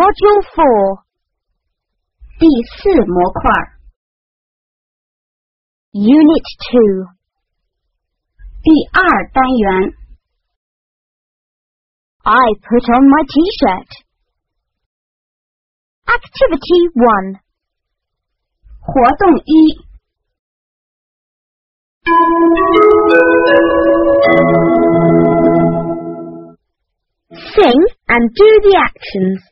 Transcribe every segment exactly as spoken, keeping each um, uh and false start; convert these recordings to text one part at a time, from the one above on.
Module four. 第四模块 Unit two. 第二单元 I put on my t-shirt. Activity one. 活动一 Sing and do the actions.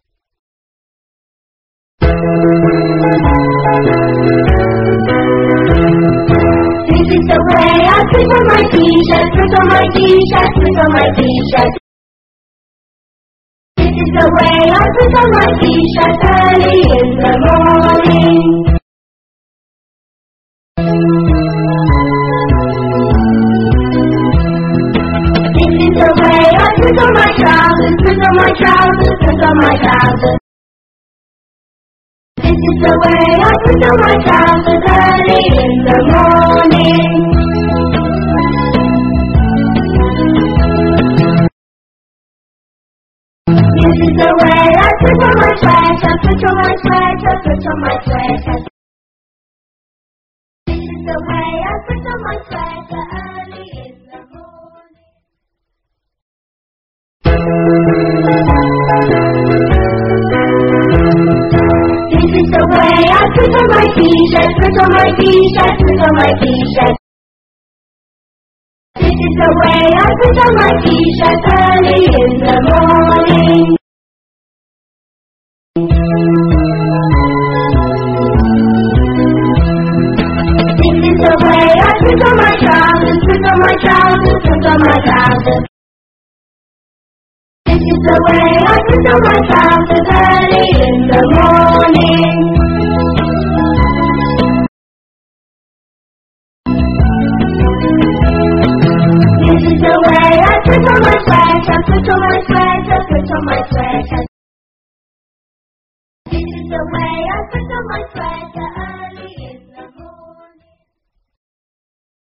This is the way I put on my t-shirt, put on my t-shirt, put on my t-shirt. This is the way I put on my t-shirt early in the morning. This is the way I put on my trousers, put on my trousers, put on my trousers. This is the way I put on my trousers early in the morning. This is the way I put on my sweater, put on my sweater, put on my sweater. This is the way I put on my sweater early in the morning. This is the way I put on my t-shirt, put on my t-shirt, put on my t-shirt. This is the way I put on my t-shirt early in the morning. This is the way I put on my trousers, put on my trousers, put on my trousers. This is the way I put on my trousers early in the morning. This is the way I put on my sweater, put on my sweater.